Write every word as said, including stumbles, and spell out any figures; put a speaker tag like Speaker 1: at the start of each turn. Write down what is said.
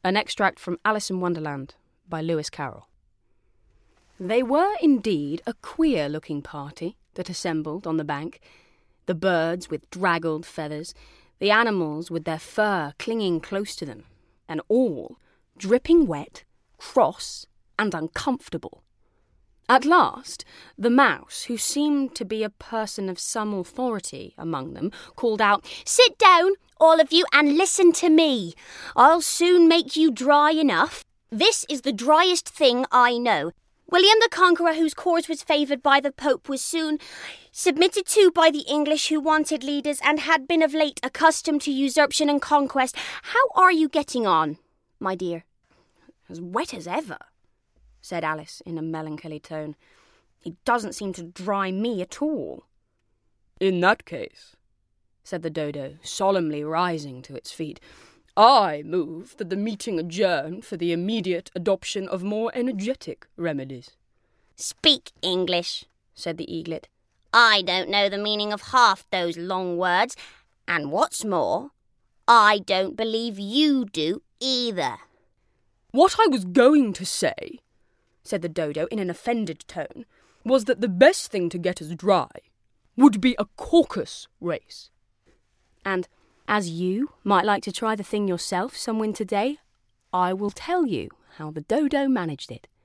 Speaker 1: An extract from Alice in Wonderland by Lewis Carroll. They were indeed a queer-looking party that assembled on the bank, the birds with draggled feathers, the animals with their fur clinging close to them, and all dripping wet, cross, and uncomfortable. At last, the mouse, who seemed to be a person of some authority among them, called out,
Speaker 2: "Sit down, all of you, and listen to me. I'll soon make you dry enough. This is the driest thing I know. William the Conqueror, whose cause was favoured by the Pope, was soon submitted to by the English, who wanted leaders and had been of late accustomed to usurpation and conquest. How are you getting on, my dear?"
Speaker 1: "As wet as ever," said Alice in a melancholy tone. "He doesn't seem to dry me at all." "In that case," said the Dodo, solemnly rising to its feet, "I move that the meeting adjourn for the immediate adoption of more energetic remedies."
Speaker 2: "Speak English," said the Eaglet. "I don't know the meaning of half those long words, and what's more, I don't believe you do either."
Speaker 1: "What I was going to say," said the Dodo in an offended tone, "was that the best thing to get us dry would be a caucus race. And as you might like to try the thing yourself some winter day, I will tell you how the Dodo managed it."